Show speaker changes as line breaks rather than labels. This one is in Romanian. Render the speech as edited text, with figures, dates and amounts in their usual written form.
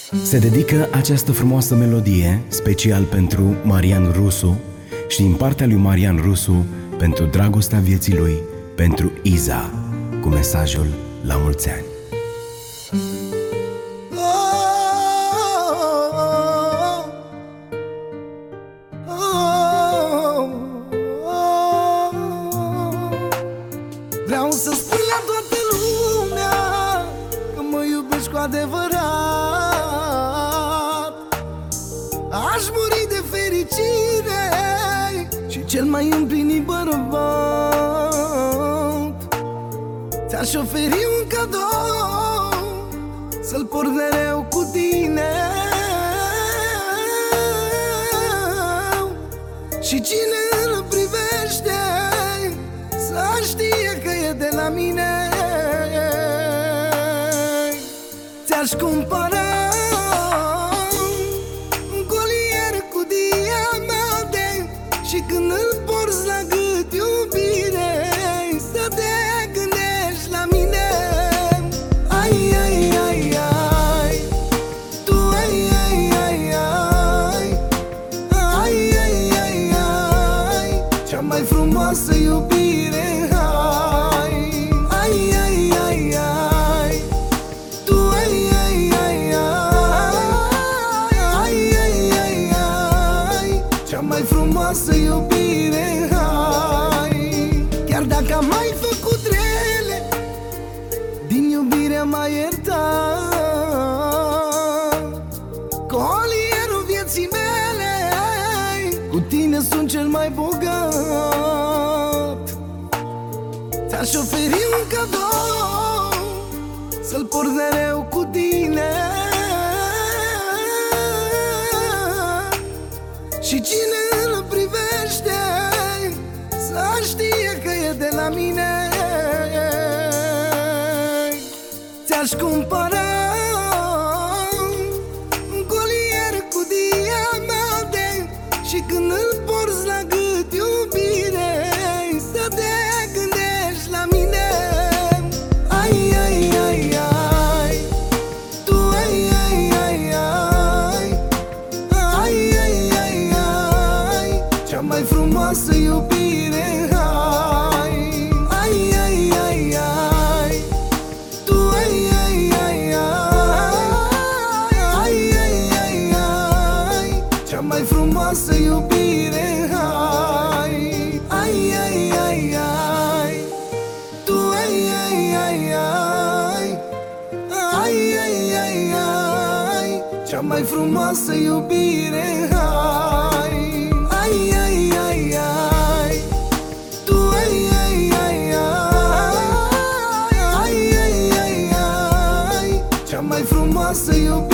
Se dedică această frumoasă melodie special pentru Marian Rusu și din partea lui Marian Rusu pentru dragostea vieții lui, pentru Iza, cu mesajul la mulți ani.
Vreau să spun la toată lumea că mă iubești cu adevărat. Aș muri de fericire și cel mai împlinit bărbat. Ți-aș oferi un cadou, să-l port mereu cu tine. Și cine îl privește să știe că e de la mine. Ți-aș cumpăra un colier cu diamante și când îl porți la gât, iubire, să te gândești la mine. Ai, ai, ai, ai, tu ai, ai, ai, ai, ai, ai, ai, ai, cea mai frumoasă iubire. Mai frumoasă iubire, hai. Chiar dacă am mai făcut rele, din iubire m-ai iertat. Colierul vieții mele, cu tine sunt cel mai bogat. Ți-aș oferi un cadou, să-l port mereu cu tine. Și cine îl privește să știe că e de la mine. Ți-aș cumpăra un colier cu diamante și când îl porți la gât, iubire, să te gândești la mine. Ai, ai, ai, ai, tu ai, ai, ai, ai, ai, ai, ai, ai, cea mai frumoasă iubire, hai. Ai, ai, ai, ai, tu ai, ai, ai, ai, ai, ai, ai, ai, cea mai frumoasă iubire, hai. Ai, ai, ai, ai, tu ai, ai, ai, ai, ai, ai, ai, ai, cea mai frumoasă iubire, hai. Ai, ai, ai, ai, tu ai, ai, ai, ai, ai, ai, ai, ai, cea mai frumoasă iubire.